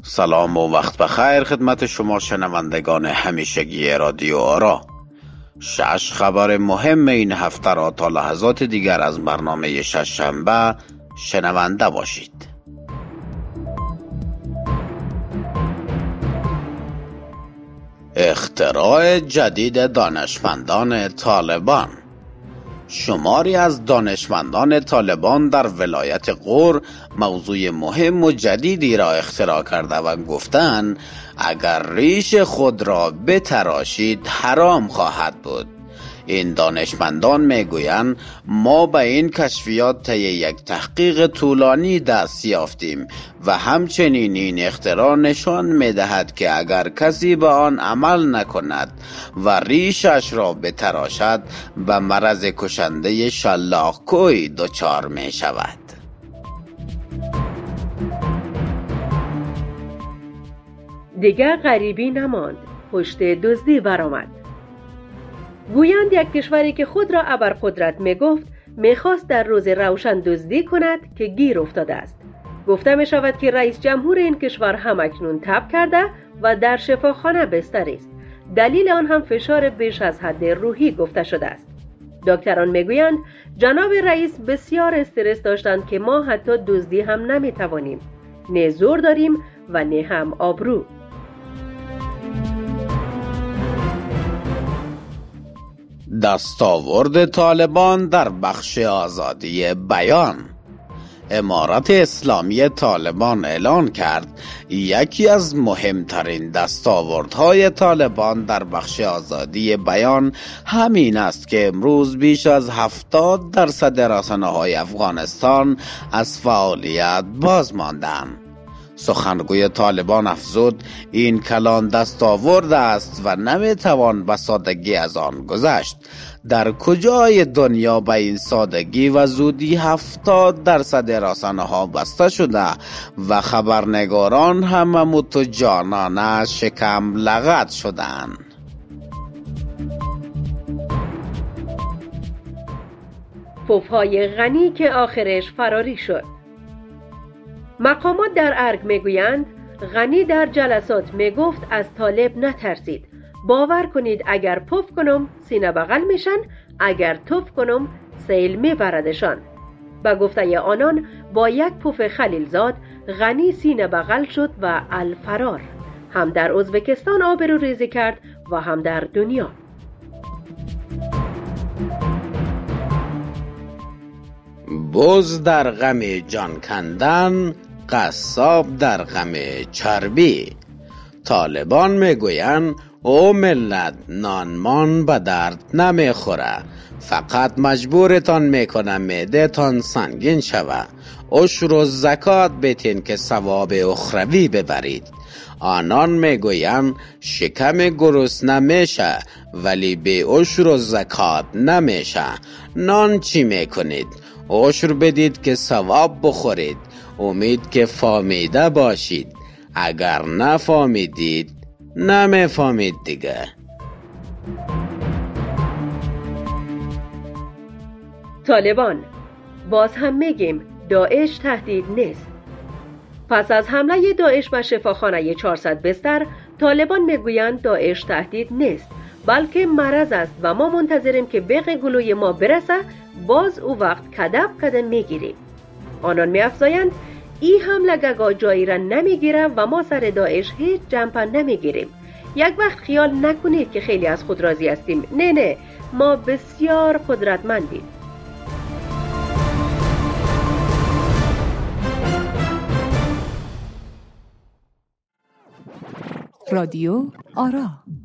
سلام و وقت بخیر خدمت شما شنوندگان همیشگی رادیو آرا. 6 خبر مهم این هفته را تا لحظات دیگر از برنامه شنبه شنونده باشید. اختراع جدید دانشمندان طالبان. شماری از دانشمندان طالبان در ولایت غور موضوع مهم و جدیدی را اختراع کرده و گفتند اگر ریش خود را بتراشید حرام خواهد بود. این دانشمندان میگویند ما به این کشفیات طی یک تحقیق طولانی دست یافتیم و همچنین این اختراع نشان میدهد که اگر کسی به آن عمل نکند و ریشش را بتراشد به مرض کشنده شلاق‌کوی دچار می شود. دیگر غریبی نماند، پشت دزدی برآمد. گویند یک کشوری که خود را ابرقدرت میگفت میخواست در روز روشن دزدی کند که گیر افتاده است. گفته می شود که رئیس جمهور این کشور همکنون تب کرده و در شفاخانه بستر است. دلیل آن هم فشار بیش از حد روحی گفته شده است. دکتران میگویند جناب رئیس بسیار استرس داشتند که ما حتی دزدی هم نمیتوانیم، نه زور داریم و نه هم آبرو. دستاورد طالبان در بخش آزادی بیان. امارت اسلامی طالبان اعلان کرد یکی از مهمترین دستاوردهای طالبان در بخش آزادی بیان همین است که امروز بیش از 70% رسانه‌های افغانستان از فعالیت باز ماندند. سخنگوی طالبان افزود این کلان دستاورد است و نمیتوان به سادگی از آن گذشت. در کجای دنیا به این سادگی و زودی 70% رسانه‌ها بسته شده و خبرنگاران هم متجانانه شکم لغت شدند؟ پف‌های غنی که آخرش فراری شد. مقامات در ارگ میگویند غنی در جلسات میگفت از طالب نترسید. باور کنید اگر پف کنم سینه بغل میشن، اگر توف کنم سیل میبردشان. به گفته آنان با یک پف خلیلزاد غنی سینه بغل شد و الفرار. هم در ازبکستان آبروریزی کرد و هم در دنیا. بز در غم جان کندن، قصاب در غم چربی. طالبان میگویند او ملت نانمان به درد نمیخوره، فقط مجبورتان میکنه معده تان سنگین شوه. عشر و زکات بتین که ثواب اخروی ببرید. آنان میگویند شکم گرسنه میشه ولی به عشر و زکات نمیشه. نان چی میکنید؟ عشر بدید که ثواب بخورید. امید که فهمیده باشید، اگر نفهمیدید نمیفهمید دیگه. طالبان باز هم میگیم داعش تهدید نیست. پس از حمله داعش به شفاخانه 400 بستر، طالبان میگویند داعش تهدید نیست بلکه مرض است و ما منتظریم که بیغ گلوی ما برسه، باز او وقت کدب کدم میگیریم. آنان میافزایند این حمله گگا جایی را نمیگیره و ما سر داعش هیچ جنبه نمیگیریم. یک وقت خیال نکنید که خیلی از خود راضی هستیم. نه، ما بسیار قدرتمندیم. رادیو آرا.